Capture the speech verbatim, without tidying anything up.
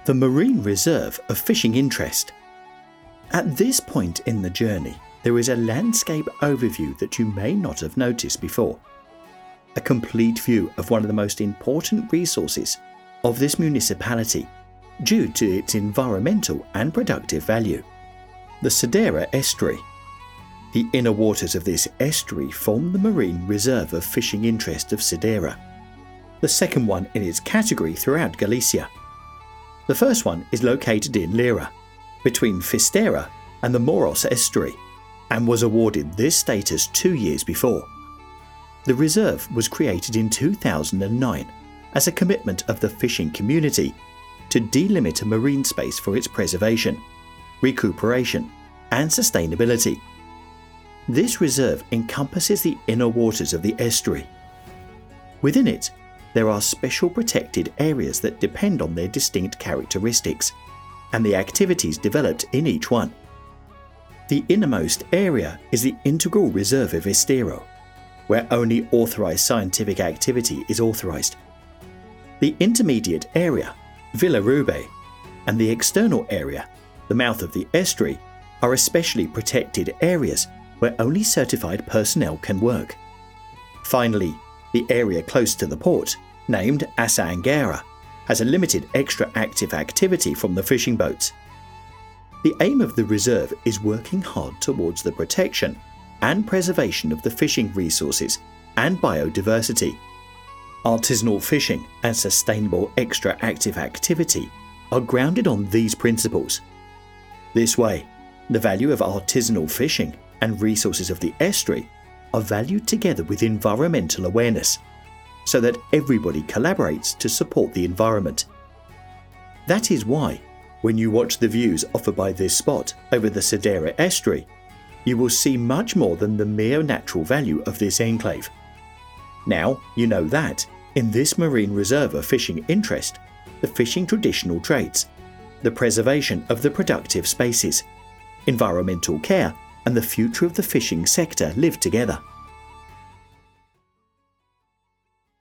the Marine Reserve of Fishing Interest. At this point in the journey, there is a landscape overview that you may not have noticed before. A complete view of one of the most important resources of this municipality due to its environmental and productive value, the Sodera Estuary. The inner waters of this estuary form the Marine Reserve of Fishing Interest of Sodera, the second one in its category throughout Galicia. The first one is located in Lira, between Fistera and the Moros Estuary, and was awarded this status two years before. The reserve was created in two thousand nine as a commitment of the fishing community to delimit a marine space for its preservation, recuperation, and sustainability. This reserve encompasses the inner waters of the estuary. Within it, there are special protected areas that depend on their distinct characteristics and the activities developed in each one. The innermost area is the Integral Reserve of Estero, where only authorized scientific activity is authorized. The intermediate area, Villa Rube, and the external area, the mouth of the estuary, are especially protected areas where only certified personnel can work. Finally, the area close to the port, named Asa Angara, has a limited extra active activity from the fishing boats. The aim of the reserve is working hard towards the protection and preservation of the fishing resources and biodiversity. Artisanal fishing and sustainable extra active activity are grounded on these principles. This way, the value of artisanal fishing and resources of the estuary are valued together with environmental awareness, so that everybody collaborates to support the environment. That is why, when you watch the views offered by this spot over the Sodera Estuary, you will see much more than the mere natural value of this enclave. Now you know that, in this Marine Reserve of Fishing Interest, the fishing traditional trades, the preservation of the productive spaces, environmental care, and the future of the fishing sector live together.